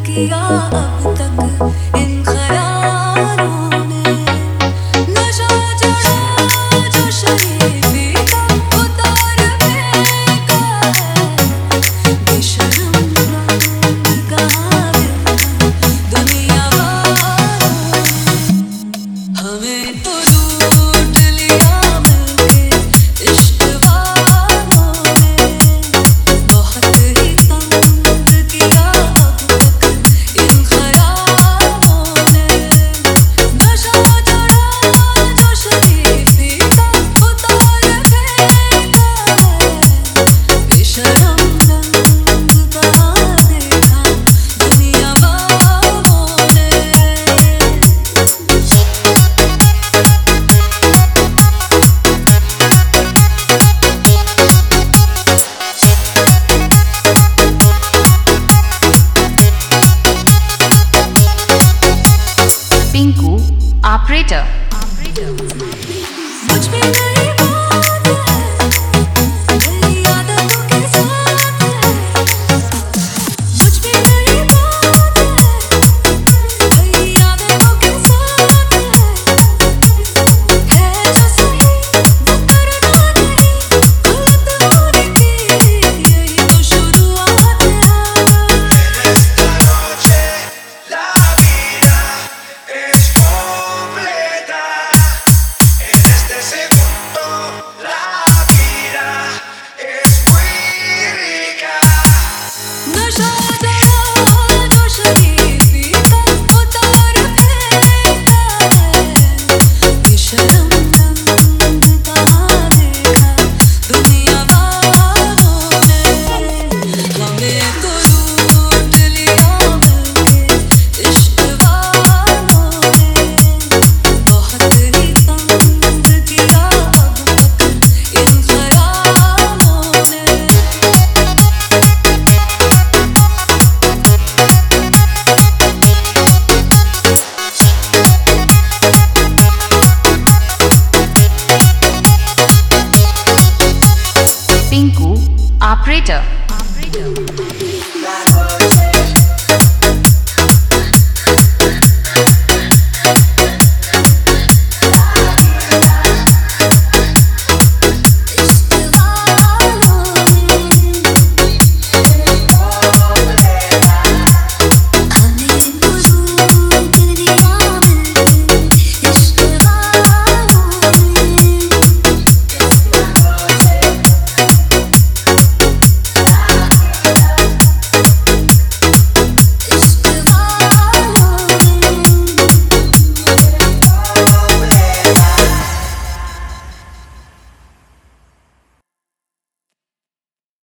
किया अब तक इन ख्यालों ने नशा चढ़ा जो शरीफी का उतार फेंका है बेशर्म रंग कहाँ देखा दुनिया वालों ने हमें तो लूट लिया मिलके इश्क वालों ने बहुत ही तंग किया अब तक इन ख्यालों ने नशा चढ़ा जो शरीफी का उतार फेंका है बेशर्म रंग कहाँ देखा दुनिया वालों ने पिंकू ऑपरेटर मुझ में नई बात है नई आदतों के साथ है मुझ में नई बात है नई आदतों के साथ है जो सही वो करना नहीं गलत होने की यही तो शुरुआत है Esta noche la vida es completa. En este segundo la vida es muy rica. नशा चढ़ा जो शरीफी का उतार फेंका है बेशर्म रंग कहाँ देखा दुनिया वालों ने हमें तो लूट लिया मिलके इश्क वालों ने बहुत ही तंग किया अब तक इन ख्यालों ने पिंकू ऑपरेटर